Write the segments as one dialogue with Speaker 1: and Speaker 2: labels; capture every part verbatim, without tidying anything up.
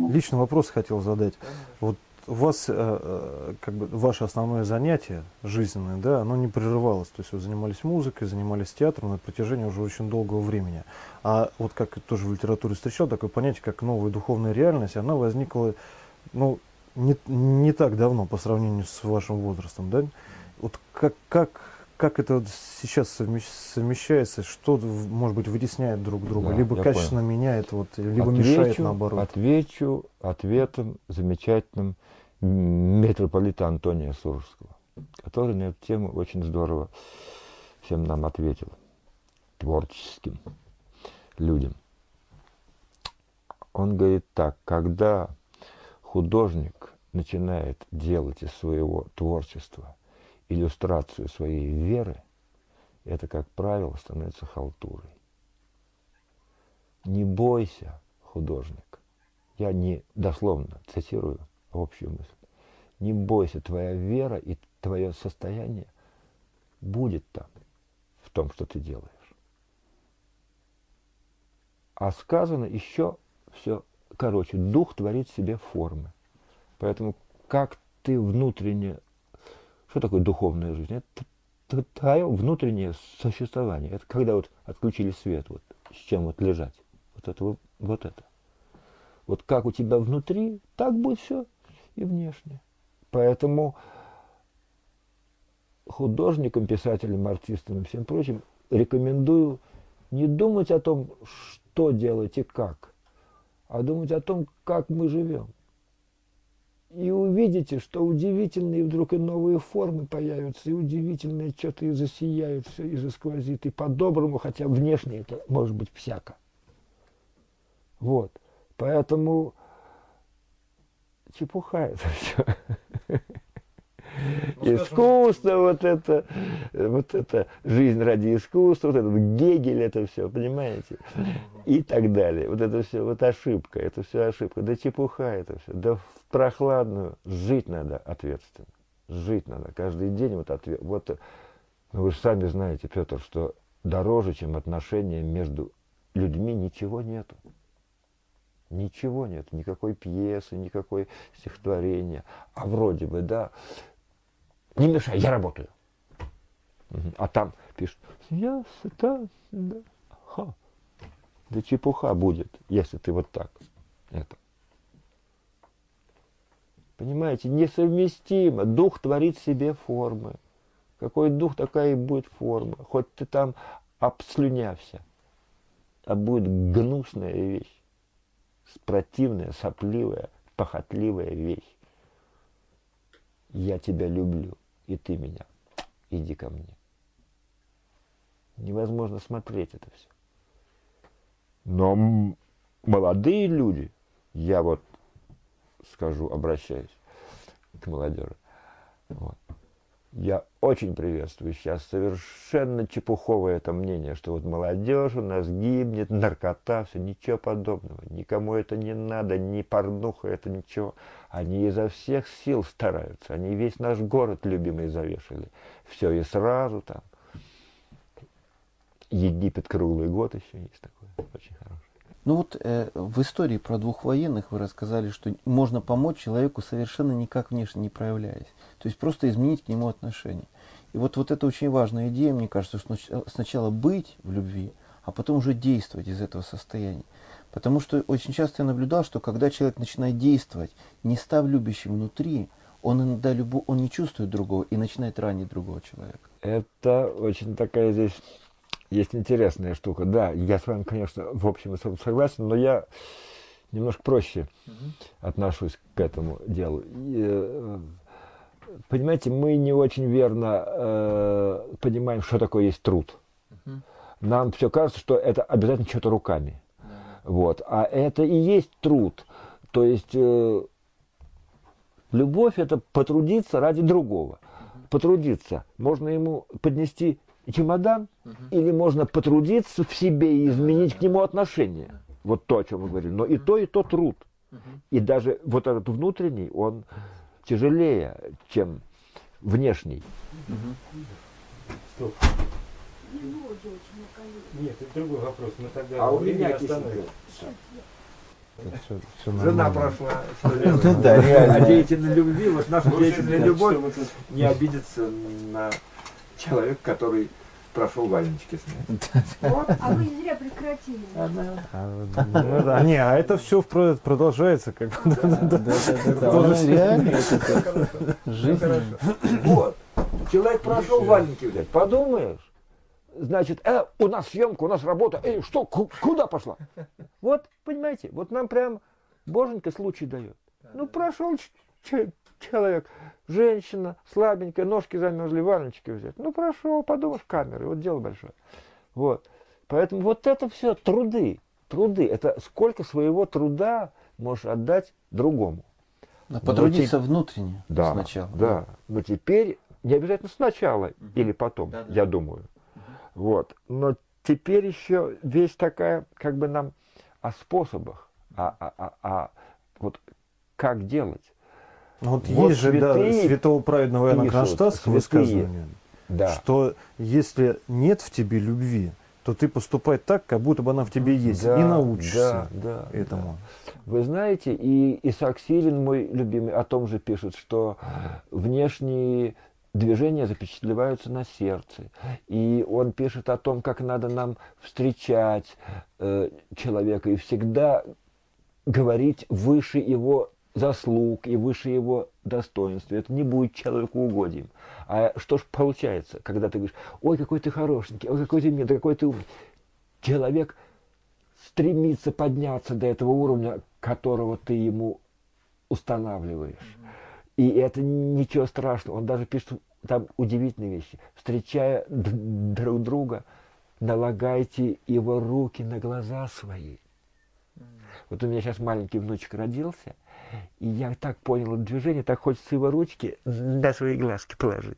Speaker 1: личный вопрос хотел задать. Вот у вас, э, как бы, ваше основное занятие жизненное, да, оно не прерывалось. То есть вы занимались музыкой, занимались театром на протяжении уже очень долгого времени. А вот как тоже в литературе встречал такое понятие, как новая духовная реальность, она возникла, ну, не, не так давно по сравнению с вашим возрастом, да? Вот как, как, как это вот сейчас совмещается, что, может быть, вытесняет друг друга,
Speaker 2: Да,
Speaker 1: либо
Speaker 2: я
Speaker 1: качественно
Speaker 2: понял.
Speaker 1: меняет, вот, либо
Speaker 2: Отвечу,
Speaker 1: мешает наоборот?
Speaker 2: Отвечу ответом замечательным митрополита Антония Сурожского, который на эту тему очень здорово всем нам ответил, творческим людям. Он говорит так: когда художник начинает делать из своего творчества иллюстрацию своей веры, это, как правило, становится халтурой. Не бойся, художник. Я не дословно цитирую общую мысль. Не бойся, твоя вера и твое состояние будет там, в том, что ты делаешь. А сказано еще все короче. Дух творит в себе формы. Поэтому как ты внутренне... Что такое духовная жизнь? Это твое внутреннее существование. Это когда вот отключили свет, вот с чем вот лежать. Вот это вот, вот это. Вот как у тебя внутри, так будет все и внешне. Поэтому художникам, писателям, артистам и всем прочим рекомендую не думать о том, что делать и как, а думать о том, как мы живем. И увидите, что удивительные вдруг и новые формы появятся, и удивительное что-то и засияет все, и засквозит, и по-доброму, хотя внешне это может быть всяко. Вот. Поэтому чепуха это все. Ну, искусство, вот это, вот это, жизнь ради искусства, вот этот Гегель, это все, понимаете? И так далее. Вот это все, вот ошибка, это все ошибка. Да чепуха это все. Да в прохладную жить надо ответственно. Жить надо. Каждый день вот ответ. Вот, ну, вы же сами знаете, Петр, что дороже, чем отношения между людьми, ничего нету. Ничего нет, никакой пьесы, никакой стихотворения. А вроде бы, да, не мешай, я работаю. А там пишут, я сыта, да, ха. Да чепуха будет, если ты вот так. Это. Понимаете, несовместимо. Дух творит в себе формы. Какой дух, такая и будет форма. Хоть ты там обслюнявся, а будет гнусная вещь. Противная, сопливая, похотливая вещь. Я тебя люблю, и ты меня. Иди ко мне. Невозможно смотреть это все. Но молодые люди, я вот скажу, обращаюсь к молодежи, вот, я очень приветствую сейчас совершенно чепуховое это мнение, что вот молодежь у нас гибнет, наркота, все, ничего подобного. Никому это не надо, ни порнуха, это ничего. Они изо всех сил стараются. Они весь наш город любимый завешали. Все, и сразу там. Египет круглый год еще есть такой, очень хороший.
Speaker 3: Ну вот э, в истории про двух военных вы рассказали, что можно помочь человеку совершенно никак внешне не проявляясь. То есть просто изменить к нему отношение. И вот, вот это очень важная идея, мне кажется, что сначала быть в любви, а потом уже действовать из этого состояния. Потому что очень часто я наблюдал, что когда человек начинает действовать, не став любящим внутри, он иногда любу, он не чувствует другого и начинает ранить другого человека.
Speaker 2: Это очень такая здесь... Есть интересная штука. Да, я с вами, конечно, в общем и целом согласен, но я немножко проще угу. отношусь к этому делу. И, понимаете, мы не очень верно э, понимаем, что такое есть труд. Угу. Нам все кажется, что это обязательно что-то руками. Да. Вот. А это и есть труд. То есть э, любовь – это потрудиться ради другого. Угу. Потрудиться. Можно ему поднести чемодан, угу. или можно потрудиться в себе и изменить к нему отношение. Вот то, о чем мы говорили. Но и то, и то труд. Угу. И даже вот этот внутренний, он тяжелее, чем внешний.
Speaker 1: Угу. Стоп. Нет, это другой вопрос. Мы тогда
Speaker 2: а у меня остановим.
Speaker 1: Все, все
Speaker 2: Жена прошла.
Speaker 3: Ну да,
Speaker 2: А
Speaker 3: реально.
Speaker 2: деятельной любви, вот наша деятельная любовь не обидится на человека, который прошел валеночки с ней. Вот.
Speaker 4: А вы зря прекратили.
Speaker 2: Она-
Speaker 1: А, ну да, не, а это все продолжается, как бы.
Speaker 3: Да, да, да, да.
Speaker 1: Тоже
Speaker 3: Ну, реально, это
Speaker 2: Всё
Speaker 3: как
Speaker 2: хорошо.
Speaker 3: жизнь.
Speaker 2: Всё хорошо. Вот. Человек прошел валенки взять. Подумаешь. Значит, э, у нас съемка, у нас работа. Эй, что, ку- куда пошла? Вот, понимаете, вот нам прям боженька случай дает. Ну, прошел ч- ч- человек, женщина, слабенькая, ножки замерзли, валеночки взять. Ну, прошел, подумаешь, камеры, вот дело большое. Вот. Поэтому вот это все труды, труды. Это сколько своего труда можешь отдать другому.
Speaker 3: Да, потрудиться
Speaker 2: те-
Speaker 3: внутренне
Speaker 2: Да,
Speaker 3: сначала.
Speaker 2: да. Но теперь не обязательно сначала или потом,
Speaker 3: Да, да.
Speaker 2: я думаю. Вот. Но теперь еще вещь такая, как бы нам о способах, а, а, а, а вот как делать.
Speaker 1: Ну, вот,
Speaker 2: Вот
Speaker 1: есть же, да,
Speaker 2: святые
Speaker 1: святого праведного Иоанна
Speaker 2: пишут,
Speaker 1: Кронштадтского
Speaker 2: святые.
Speaker 1: высказывание,
Speaker 2: Да.
Speaker 1: что если нет в тебе любви, то ты поступай так, как будто бы она в тебе есть,
Speaker 2: Да,
Speaker 1: и научишься
Speaker 2: да, да,
Speaker 1: этому.
Speaker 2: Вы знаете, и Исаак Сирин, мой любимый, о том же пишет, что внешние движения запечатлеваются на сердце. И он пишет о том, как надо нам встречать э, человека и всегда говорить выше его заслуг и выше его достоинства. Это не будет человеку угодием. А что ж получается, когда ты говоришь, ой, какой ты хорошенький, ой, какой ты милый, какой ты умный. Человек стремится подняться до этого уровня, которого ты ему устанавливаешь. И это ничего страшного. Он даже пишет там удивительные вещи. Встречая д- друг друга, налагайте его руки на глаза свои. Вот у меня сейчас маленький внучек родился, и я так понял это движение, так хочется его ручки на свои глазки положить.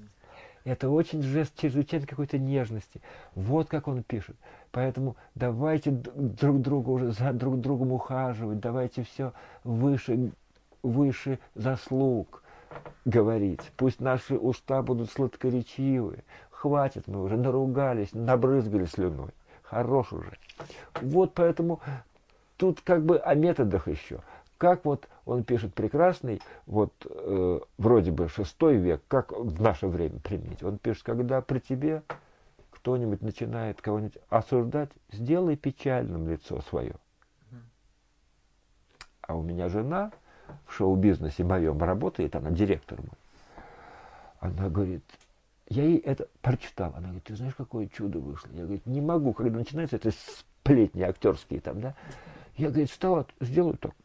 Speaker 2: Это очень жест чрезвычайно какой-то нежности. Вот как он пишет. Поэтому давайте д- друг другу уже за друг другом ухаживать, давайте все выше, выше заслуг говорить. Пусть наши уста будут сладкоречивы. Хватит, мы уже наругались, набрызгали слюной. Хорош уже. Вот поэтому тут как бы о методах еще. Как вот он пишет прекрасный, вот э, вроде бы шестой век, как в наше время применить. Он пишет, когда при тебе кто-нибудь начинает кого-нибудь осуждать, сделай печальным лицо свое. А у меня жена в шоу-бизнесе моем работает, она директор мой. Она говорит, я ей это прочитал. Она говорит, ты знаешь, какое чудо вышло? Я говорю, не могу, когда начинаются это сплетни актерские там, да. Я, говорит, встала, сделаю так.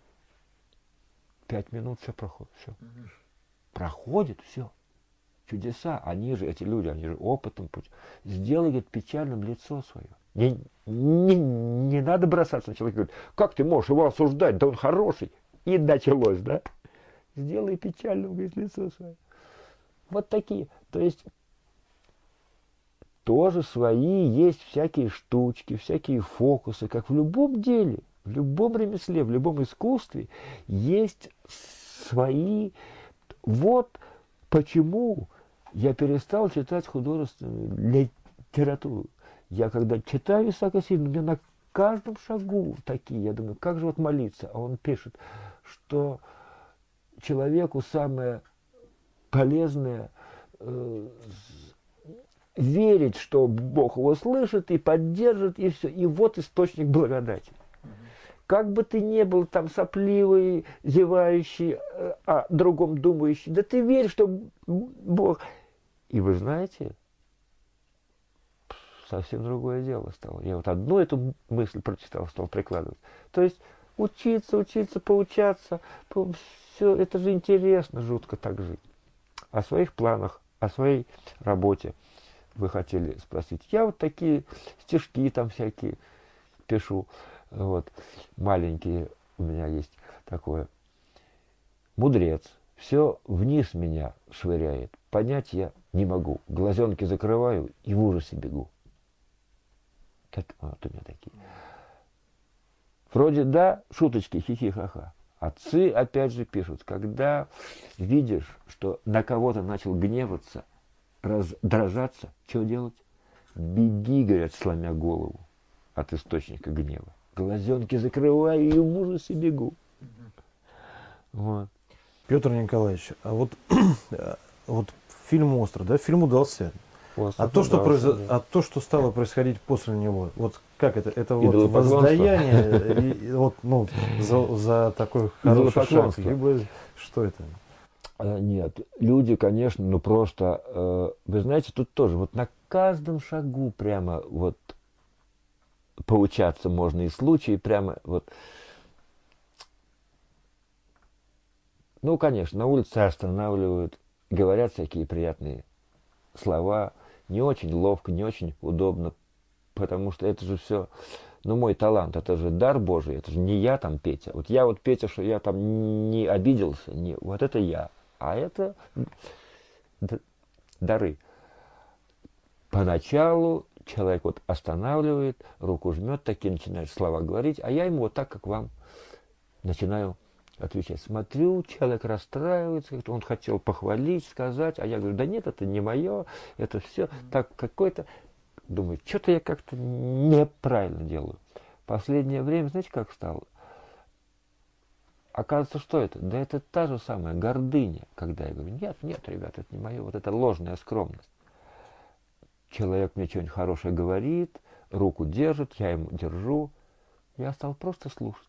Speaker 2: Пять минут, все проходит, все. Проходит, все. Чудеса. Они же, эти люди, они же опытом путь. Сделай, говорит, печальным лицо свое. Не, не, не надо бросаться на человека. Говорит, как ты можешь его осуждать? Да он хороший. И началось, да? Сделай печальным, говорит, лицо свое. Вот такие. То есть тоже свои есть всякие штучки, всякие фокусы, как в любом деле, в любом ремесле, в любом искусстве есть свои. Вот почему я перестал читать художественную литературу. Я когда читаю Исаака Сирина, у меня на каждом шагу такие, я думаю, как же вот молиться? А он пишет, что человеку самое полезное э, верить, что Бог его слышит и поддержит, и все. И вот источник благодати. Как бы ты ни был там сопливый, зевающий, э, о другом думающий, да ты верь, что Бог. И вы знаете, совсем другое дело стало. Я вот одну эту мысль прочитал, стал прикладывать. То есть учиться, учиться, поучаться, все это же интересно, жутко так жить. О своих планах, о своей работе вы хотели спросить. Я вот такие стишки там всякие пишу. Вот, маленькие у меня есть такое. Мудрец, все вниз меня швыряет. Понять я не могу. Глазенки закрываю и в ужасе бегу. Так, вот у меня такие. Вроде да, шуточки, хихи-ха-ха. Отцы опять же пишут, когда видишь, что на кого-то начал гневаться, раздражаться, что делать? Беги, говорят, сломя голову от источника гнева. глазенки закрываю и в ужасе бегу. Вот.
Speaker 1: Петр Николаевич, а вот, вот фильм «Остров», да, фильм удался.
Speaker 2: Остров
Speaker 1: А то, что
Speaker 2: удался,
Speaker 1: произо...
Speaker 2: да.
Speaker 1: а то, что стало происходить после него, вот как это? Это вот
Speaker 2: Идолопоклонство?
Speaker 1: воздаяние и, и вот, ну, за, за такой хороший шаг,
Speaker 2: Идолопоклонство.
Speaker 1: либо что это?
Speaker 2: А, Нет, люди, конечно, ну просто, э, вы знаете, тут тоже вот на каждом шагу прямо вот поучаться можно, и случаи прямо вот. Ну, конечно, на улице останавливают, говорят всякие приятные слова, не очень ловко, не очень удобно, потому что это же все, ну, мой талант, это же дар Божий, это же не я там, Петя. Вот я вот, Петя, что я там не обиделся, не, вот это я, а это д- дары. Поначалу человек вот останавливает, руку жмет, такие начинает слова говорить, а я ему вот так, как вам, начинаю отвечать. Смотрю, человек расстраивается, как-то он хотел похвалить, сказать, а я говорю, да нет, это не мое, это все так какой-то. Думаю, что-то я как-то неправильно делаю. Последнее время, знаете, как стало? Оказывается, что это? Да это та же самая гордыня, когда я говорю, нет, нет, ребят, это не мое, вот это ложная скромность. Человек мне что-нибудь хорошее говорит, руку держит, я ему держу. Я стал просто слушать.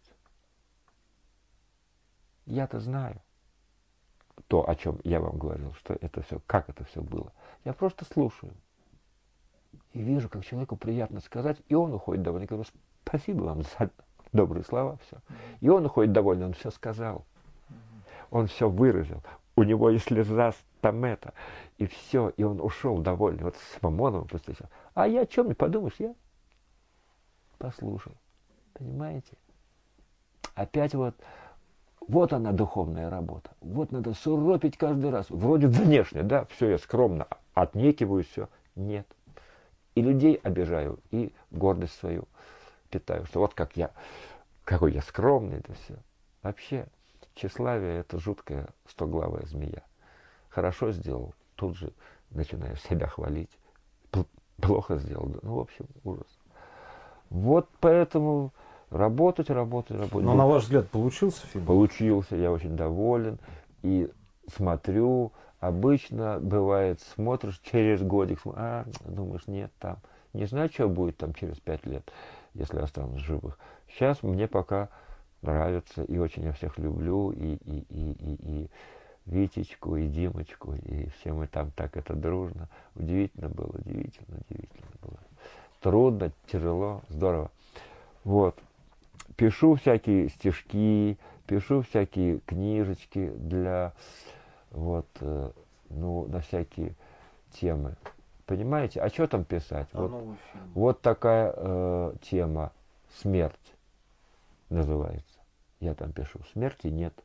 Speaker 2: Я-то знаю то, о чем я вам говорил, что это все, как это все было. Я просто слушаю. И вижу, как человеку приятно сказать, и он уходит довольный. Я говорю, спасибо вам за добрые слова, все. И он уходит довольный, он все сказал. Он все выразил. У него и слеза там это, и все, и он ушел довольный. Вот с Мамоновым встречал. А я что мне подумаешь, я послушал. Понимаете? Опять вот, вот она духовная работа. Вот надо суропить каждый раз. Вроде внешне, да, все я скромно отнекиваю, все. Нет. И людей обижаю, и гордость свою питаю, что вот как я, какой я скромный, это все. Вообще, тщеславие – это жуткая стоглавая змея. Хорошо сделал, тут же начинаешь себя хвалить. Плохо сделал, ну, в общем, ужас. Вот поэтому работать, работать, работать.
Speaker 1: Но на ваш взгляд, получился фильм?
Speaker 2: Получился, я очень доволен. И смотрю, обычно бывает, смотришь через годик, а, думаешь, нет, там, не знаю, что будет там через пять лет, если останусь живых. Сейчас мне пока нравится, и очень я всех люблю, и, и, и, и, и Витечку, и Димочку, и все мы там так это дружно. Удивительно было, удивительно, удивительно было. Трудно, тяжело, здорово. Вот. Пишу всякие стишки, пишу всякие книжечки для, вот, э, ну, на всякие темы. Понимаете? А что там писать?
Speaker 1: А
Speaker 2: вот, вот такая э, тема «Смерть» называется. Я там пишу. Смерти нет.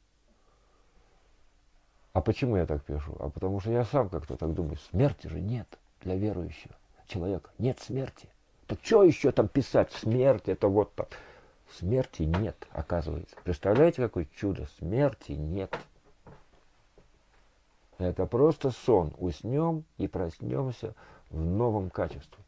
Speaker 2: А почему я так пишу? А потому что я сам как-то так думаю. Смерти же нет для верующего человека. Нет смерти. Так что еще там писать? Смерть это вот так. Смерти нет, оказывается. Представляете, какое чудо? Смерти нет. Это просто сон. Уснем и проснемся в новом качестве.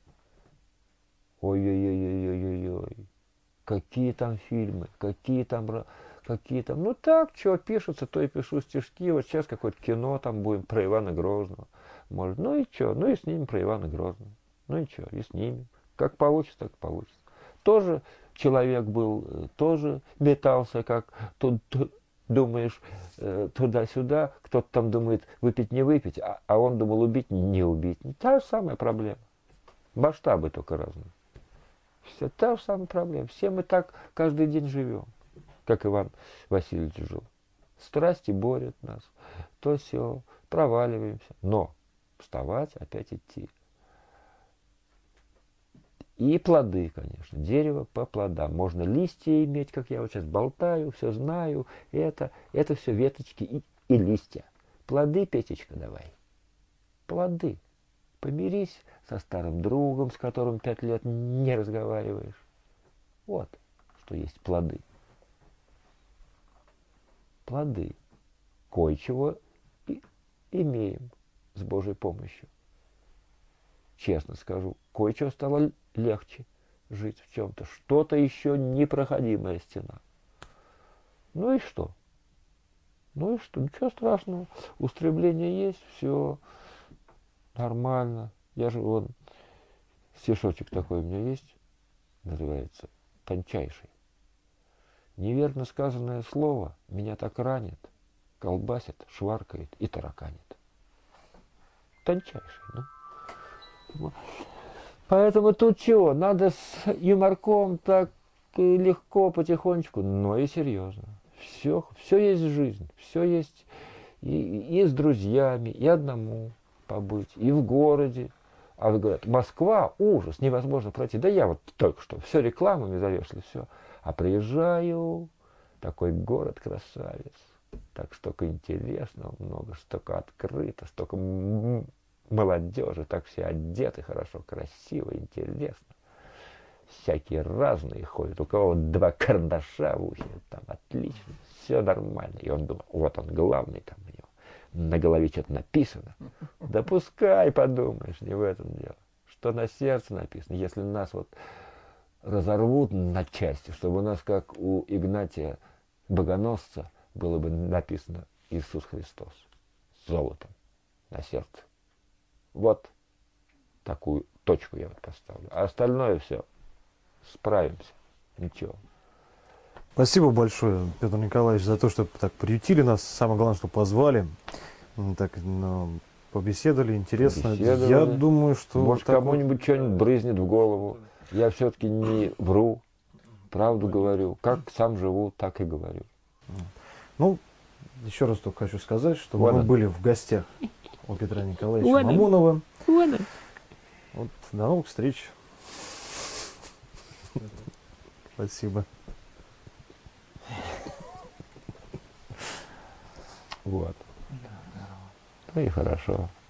Speaker 2: Ой-ой-ой-ой-ой-ой. Какие там фильмы, какие там, какие там. Ну так, что пишутся, то и пишу стишки. Вот сейчас какое-то кино там будем про Ивана Грозного. Может, ну и что? Ну и снимем про Ивана Грозного. Ну и что? И снимем. Как получится, так получится. Тоже человек был, тоже метался, как тут, тут думаешь, туда-сюда, кто-то там думает выпить, не выпить, а, а он думал убить, не убить. Та же самая проблема. Масштабы только разные. Все та же самая проблема. Все мы так каждый день живем, как Иван Васильевич жил. Страсти борют нас, то все, проваливаемся. Но вставать, опять идти. И плоды, конечно. Дерево по плодам. Можно листья иметь, как я вот сейчас болтаю, все знаю. Это, это все веточки и, и листья. Плоды, Петечка, давай. Плоды. Помирись со старым другом, с которым пять лет не разговариваешь. Вот, что есть плоды. Плоды. Кое-чего и имеем с Божьей помощью. Честно скажу, кое-чего стало легче жить в чем-то. Что-то еще непроходимая стена. Ну и что? Ну и что? Ничего страшного. Устремление есть, все нормально. Я же вон, стишочек такой у меня есть, называется «Тончайший». Неверно сказанное слово меня так ранит, колбасит, шваркает и тараканит. Тончайший, ну. Поэтому тут чего? Надо с юморком так легко, потихонечку, но и серьезно. Все, все есть жизнь, все есть и, и с друзьями, и одному побыть, и в городе. А вы говорите, Москва, ужас, невозможно пройти. Да я вот только что, все рекламами завешали, все. А приезжаю, такой город красавец, так столько интересного много, столько открыто, столько молодежи, так все одеты хорошо, красиво, интересно. Всякие разные ходят, у кого два карандаша в ухе, там отлично, все нормально. И он думает, вот он главный там у него, на голове что-то написано. Да пускай, подумаешь, не в этом дело. Что на сердце написано, если нас вот разорвут на части, чтобы у нас, как у Игнатия Богоносца, было бы написано Иисус Христос золотом на сердце. Вот такую точку я вот поставлю. А остальное все справимся. Ничего.
Speaker 1: Спасибо большое, Петр Николаевич, за то, что так приютили нас. Самое главное, что позвали. Так, ну, побеседовали, интересно.
Speaker 2: Побеседовали.
Speaker 1: Я думаю, что...
Speaker 2: Может,
Speaker 1: так
Speaker 2: кому-нибудь
Speaker 1: вот...
Speaker 2: что-нибудь брызнет в голову. Я все-таки не вру, правду говорю. Как сам живу, так и говорю.
Speaker 1: Ну, еще раз только хочу сказать, что
Speaker 2: Вон
Speaker 1: мы
Speaker 2: он.
Speaker 1: были в гостях у Петра Николаевича
Speaker 2: Вон он.
Speaker 1: Мамонова.
Speaker 2: Вон он.
Speaker 1: Вот, до новых встреч. Спасибо.
Speaker 2: Вот. Ну и хорошо.